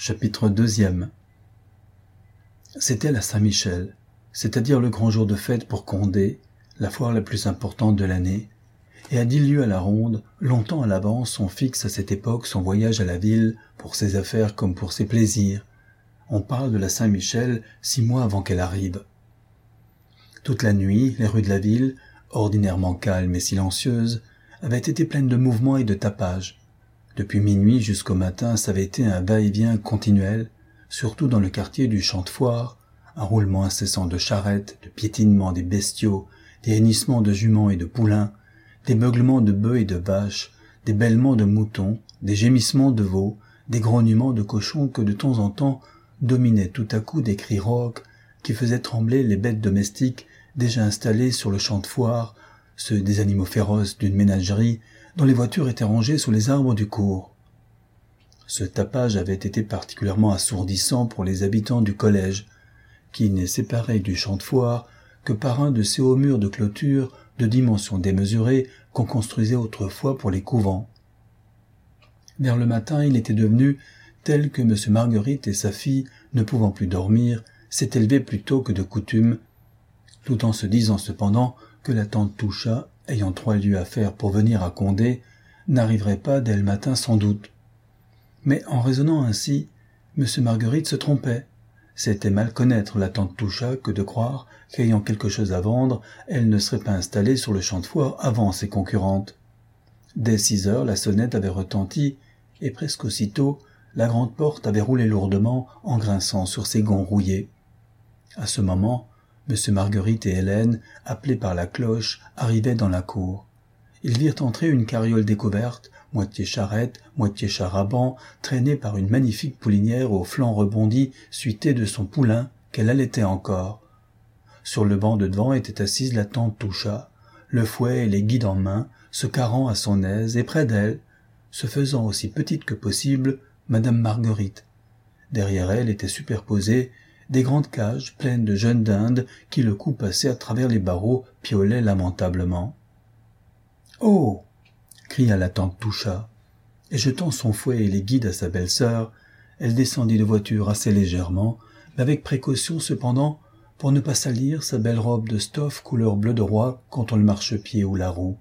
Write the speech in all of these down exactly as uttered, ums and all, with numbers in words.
Chapitre deuxième. C'était la Saint-Michel, c'est-à-dire le grand jour de fête pour Condé, la foire la plus importante de l'année, et à dix lieues à la ronde, longtemps à l'avance, on fixe à cette époque son voyage à la ville, pour ses affaires comme pour ses plaisirs. On parle de la Saint-Michel six mois avant qu'elle arrive. Toute la nuit, les rues de la ville, ordinairement calmes et silencieuses, avaient été pleines de mouvements et de tapage. Depuis minuit jusqu'au matin, ça avait été un va-et-vient continuel, surtout dans le quartier du Champ de Foire, un roulement incessant de charrettes, de piétinements des bestiaux, des hennissements de juments et de poulains, des beuglements de bœufs et de vaches, des bêlements de moutons, des gémissements de veaux, des grognements de cochons que de temps en temps dominaient tout à coup des cris rauques qui faisaient trembler les bêtes domestiques déjà installées sur le Champ de Foire, ceux des animaux féroces d'une ménagerie dont les voitures étaient rangées sous les arbres du cours. Ce tapage avait été particulièrement assourdissant pour les habitants du collège, qui n'est séparé du Champ de Foire que par un de ces hauts murs de clôture de dimensions démesurées qu'on construisait autrefois pour les couvents. Vers le matin, il était devenu tel que M. Marguerite et sa fille, ne pouvant plus dormir, s'étaient levés plus tôt que de coutume, tout en se disant cependant que la tante Touchat, ayant trois lieues à faire pour venir à Condé, n'arriverait pas dès le matin sans doute. Mais en raisonnant ainsi, M. Marguerite se trompait. C'était mal connaître la tante Touchat que de croire qu'ayant quelque chose à vendre, elle ne serait pas installée sur le Champ de Foire avant ses concurrentes. Dès six heures, la sonnette avait retenti, et presque aussitôt, la grande porte avait roulé lourdement en grinçant sur ses gonds rouillés. À ce moment, M. Marguerite et Hélène, appelés par la cloche, arrivaient dans la cour. Ils virent entrer une carriole découverte, moitié charrette, moitié char-à-banc, traînée par une magnifique poulinière aux flancs rebondis, suitée de son poulain, qu'elle allaitait encore. Sur le banc de devant était assise la tante Touchat, le fouet et les guides en main, se carrant à son aise, et près d'elle, se faisant aussi petite que possible, Madame Marguerite. Derrière elle étaient superposées des grandes cages pleines de jeunes dindes qui, le coup passé à travers les barreaux, piaulaient lamentablement. « Oh !» cria la tante Touchat, et jetant son fouet et les guides à sa belle-sœur, elle descendit de voiture assez légèrement, mais avec précaution cependant, pour ne pas salir sa belle robe de stoffe couleur bleu de roi contre le marchepied ou la roue.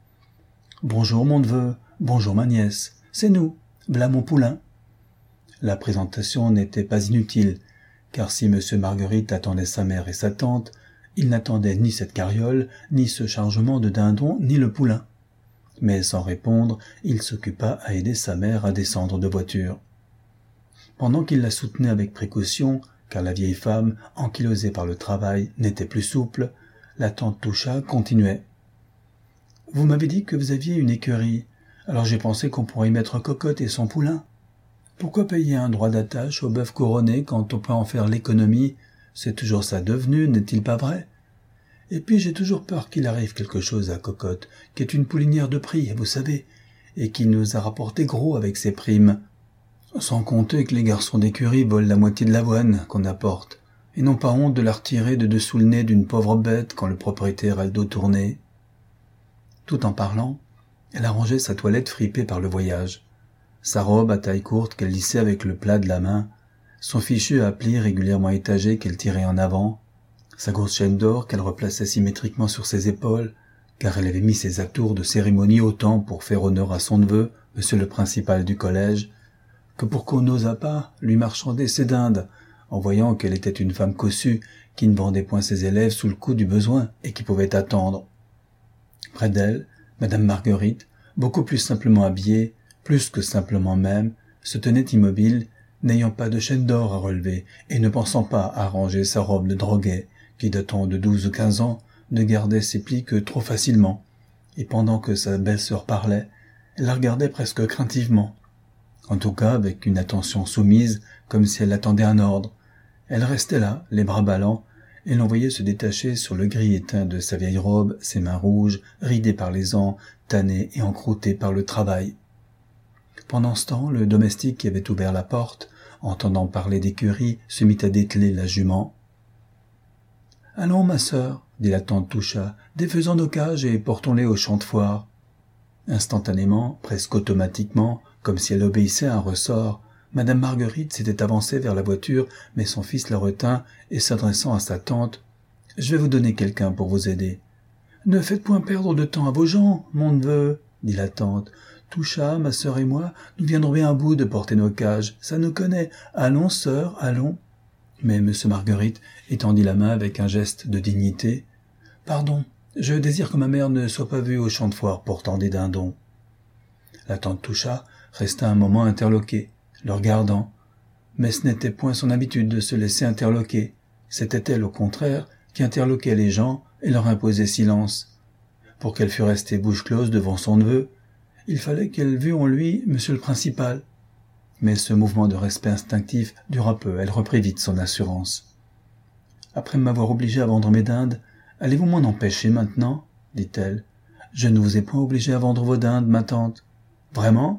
« Bonjour mon neveu, bonjour ma nièce, c'est nous, v'là mon poulain. » La présentation n'était pas inutile, car si M. Marguerite attendait sa mère et sa tante, il n'attendait ni cette carriole, ni ce chargement de dindons, ni le poulain. Mais sans répondre, il s'occupa à aider sa mère à descendre de voiture. Pendant qu'il la soutenait avec précaution, car la vieille femme, ankylosée par le travail, n'était plus souple, la tante Touchat continuait. « Vous m'avez dit que vous aviez une écurie, alors j'ai pensé qu'on pourrait y mettre Cocotte et son poulain. Pourquoi payer un droit d'attache au bœuf couronné quand on peut en faire l'économie? C'est toujours ça devenu, n'est-il pas vrai? Et puis j'ai toujours peur qu'il arrive quelque chose à Cocotte, qui est une poulinière de prix, vous savez, et qui nous a rapporté gros avec ses primes. Sans compter que les garçons d'écurie volent la moitié de l'avoine qu'on apporte, et n'ont pas honte de la retirer de dessous le nez d'une pauvre bête quand le propriétaire a le dos tourné. » Tout en parlant, elle arrangeait sa toilette fripée par le voyage. Sa robe à taille courte qu'elle lissait avec le plat de la main, son fichu à plis régulièrement étagé qu'elle tirait en avant, sa grosse chaîne d'or qu'elle replaçait symétriquement sur ses épaules, car elle avait mis ses atours de cérémonie autant pour faire honneur à son neveu, monsieur le principal du collège, que pour qu'on n'osât pas lui marchander ses dindes, en voyant qu'elle était une femme cossue qui ne vendait point ses élèves sous le coup du besoin et qui pouvait attendre. Près d'elle, Madame Marguerite, beaucoup plus simplement habillée, plus que simplement même, se tenait immobile, n'ayant pas de chaîne d'or à relever et ne pensant pas à ranger sa robe de droguet, qui datant de douze ou quinze ans, ne gardait ses plis que trop facilement, et pendant que sa belle-sœur parlait, elle la regardait presque craintivement. En tout cas, avec une attention soumise, comme si elle attendait un ordre. Elle restait là, les bras ballants, et l'on voyait se détacher sur le gris éteint de sa vieille robe ses mains rouges, ridées par les ans, tannées et encroûtées par le travail. Pendant ce temps, le domestique qui avait ouvert la porte, entendant parler d'écurie, se mit à dételer la jument. « Allons, ma sœur, dit la tante Touchat, défaisons nos cages et portons-les au Champ de Foire. » Instantanément, presque automatiquement, comme si elle obéissait à un ressort, Madame Marguerite s'était avancée vers la voiture, mais son fils la retint et s'adressant à sa tante, « Je vais vous donner quelqu'un pour vous aider. »« Ne faites point perdre de temps à vos gens, mon neveu, » dit la tante. « Toucha, ma sœur et moi, nous viendrons bien à bout de porter nos cages, ça nous connaît. Allons, sœur, allons. » Mais M. Marguerite étendit la main avec un geste de dignité. « Pardon, je désire que ma mère ne soit pas vue au champ de foire portant des dindons. » La tante Toucha resta un moment interloquée, le regardant. Mais ce n'était point son habitude de se laisser interloquer. C'était elle, au contraire, qui interloquait les gens et leur imposait silence. Pour qu'elle fût restée bouche close devant son neveu, il fallait qu'elle vût en lui monsieur le principal. Mais ce mouvement de respect instinctif dura peu, elle reprit vite son assurance. « Après m'avoir obligé à vendre mes dindes, allez-vous m'en empêcher maintenant ?» dit-elle. « Je ne vous ai point obligé à vendre vos dindes, ma tante. »« Vraiment ?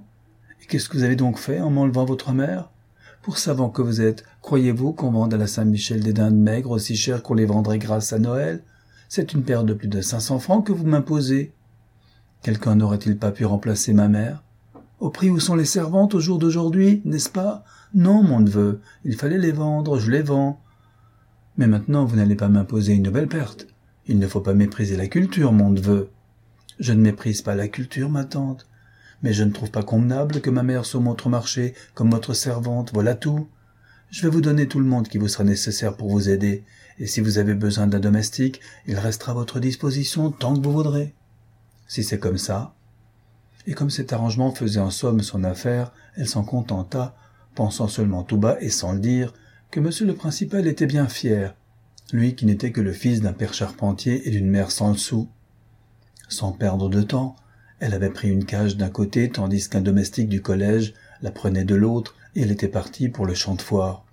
Et qu'est-ce que vous avez donc fait en m'enlevant votre mère ? Pour savant que vous êtes, croyez-vous qu'on vende à la Saint-Michel des dindes maigres aussi chères qu'on les vendrait grâce à Noël ? C'est une paire de plus de cinq cents francs que vous m'imposez. Quelqu'un n'aurait-il pas pu remplacer ma mère ? Au prix où sont les servantes au jour d'aujourd'hui, n'est-ce pas ? Non, mon neveu, il fallait les vendre, je les vends. Mais maintenant, vous n'allez pas m'imposer une nouvelle perte. Il ne faut pas mépriser la culture, mon neveu. Je ne méprise pas la culture, ma tante. Mais je ne trouve pas convenable que ma mère soit montre au marché comme votre servante, voilà tout. Je vais vous donner tout le monde qui vous sera nécessaire pour vous aider, et si vous avez besoin d'un domestique, il restera à votre disposition tant que vous voudrez. Si c'est comme ça. » Et comme cet arrangement faisait en somme son affaire, elle s'en contenta, pensant seulement tout bas et sans le dire, que monsieur le principal était bien fier, lui qui n'était que le fils d'un père charpentier et d'une mère sans le sou. Sans perdre de temps, elle avait pris une cage d'un côté tandis qu'un domestique du collège la prenait de l'autre et elle était partie pour le champ de foire.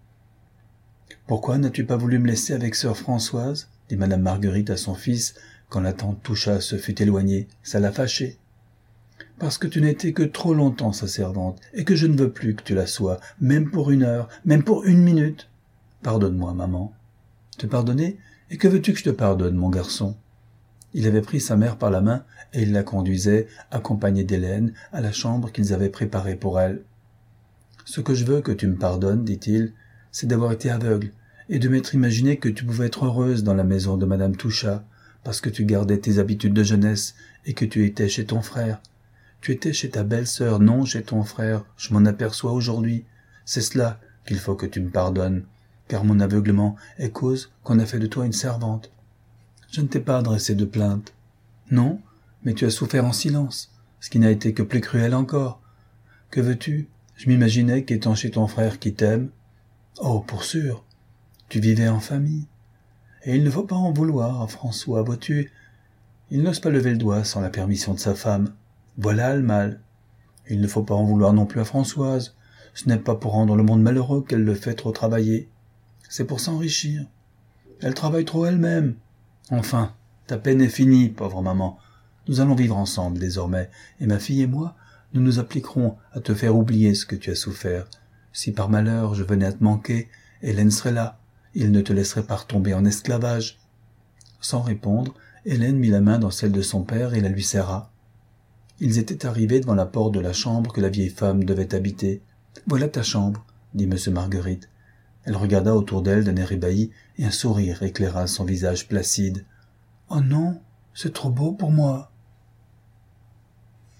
« Pourquoi n'as-tu pas voulu me laisser avec sœur Françoise ?» dit madame Marguerite à son fils quand la tante Toucha se fut éloignée. Ça l'a fâché. « Parce que tu n'as été que trop longtemps sa servante et que je ne veux plus que tu la sois, même pour une heure, même pour une minute. Pardonne-moi, maman. »« Te pardonner ? Et que veux-tu que je te pardonne, mon garçon ?» Il avait pris sa mère par la main et il la conduisait, accompagné d'Hélène, à la chambre qu'ils avaient préparée pour elle. « Ce que je veux que tu me pardonnes, dit-il, c'est d'avoir été aveugle et de m'être imaginé que tu pouvais être heureuse dans la maison de madame Toucha, parce que tu gardais tes habitudes de jeunesse et que tu étais chez ton frère. Tu étais chez ta belle-sœur, non chez ton frère, je m'en aperçois aujourd'hui. C'est cela qu'il faut que tu me pardonnes, car mon aveuglement est cause qu'on a fait de toi une servante. Je ne t'ai pas adressé de plainte. Non, mais tu as souffert en silence, ce qui n'a été que plus cruel encore. Que veux-tu ? Je m'imaginais qu'étant chez ton frère qui t'aime, oh, pour sûr, tu vivais en famille. Et il ne faut pas en vouloir à François, vois-tu. Il n'ose pas lever le doigt sans la permission de sa femme. Voilà le mal. Il ne faut pas en vouloir non plus à Françoise. Ce n'est pas pour rendre le monde malheureux qu'elle le fait trop travailler. C'est pour s'enrichir. Elle travaille trop elle-même. Enfin, ta peine est finie, pauvre maman. Nous allons vivre ensemble désormais, et ma fille et moi, nous nous appliquerons à te faire oublier ce que tu as souffert. Si par malheur je venais à te manquer, Hélène serait là. Il ne te laisserait pas retomber en esclavage. » Sans répondre, Hélène mit la main dans celle de son père et la lui serra. Ils étaient arrivés devant la porte de la chambre que la vieille femme devait habiter. « Voilà ta chambre, » dit M. Marguerite. Elle regarda autour d'elle d'un air ébahi et un sourire éclaira son visage placide. « Oh non, c'est trop beau pour moi.